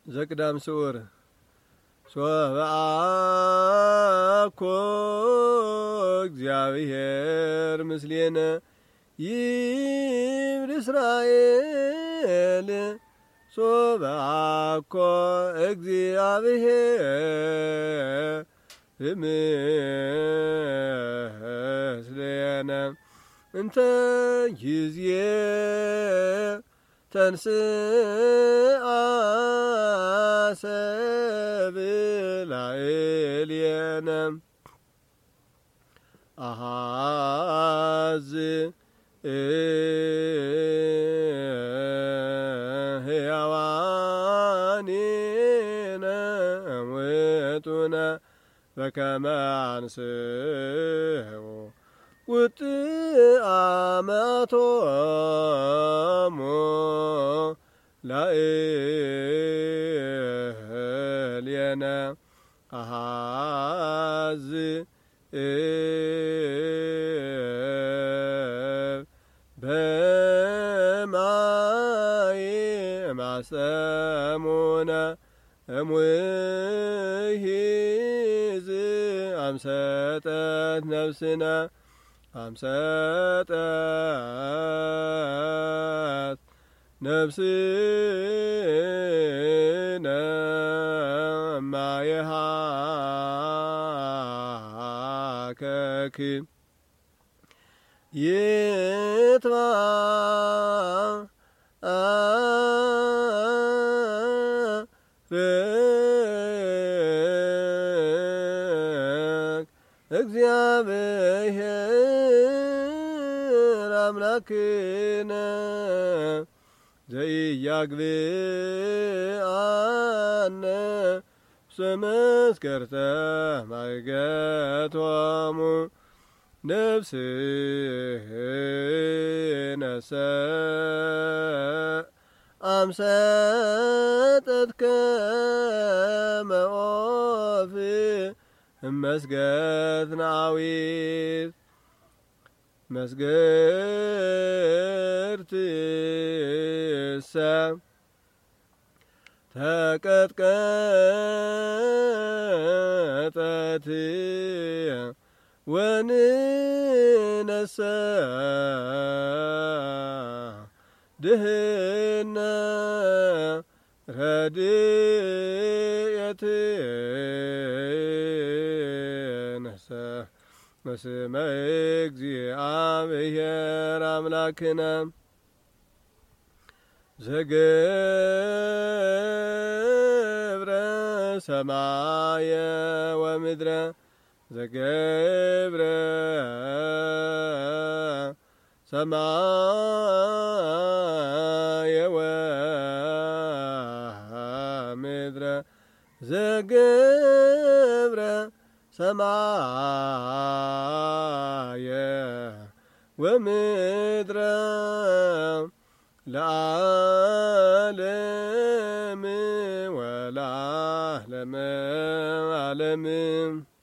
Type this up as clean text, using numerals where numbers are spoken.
ዘቅዳም ስዑር ሶበአኮ እግዚአብሔር ምስሌነ ይብል እስራኤል ሶበአኮ እግዚአብሔር ምስሌነ እንተ ጊዜ ተንስአ ሰብላኤልየነ አሃዝ ሕያዋኒነ እሙቱነ በከመ አንስኡ ውጥአመቶሙ ላዕሌነ አሃዝ በማይ ማሰሙነ እሙሂዝ አምሰጠት ነፍስነ አምሰጠት ነፍስነ ማየሃከክ ይትባ እግዚአብሔር አምላክነ ዘኢያግብአነ ስመስከርተ ማይገቶሙ ነፍስነሰ አምሰጠትከ መኦፍ መስገት ናዊት መስገርትሰ ተቀጥቀጠት ወንነሰ ድህነ ረድኤትነሰ በስመ እግዚአብሔር አምላክነ ዘገብረ ሰማየ ወምድረ ዘገብረ ሰማየ ወምድረ ዘገብረ ሰማየ ወምድረ ለዓለም ወለዓለመ ዓለም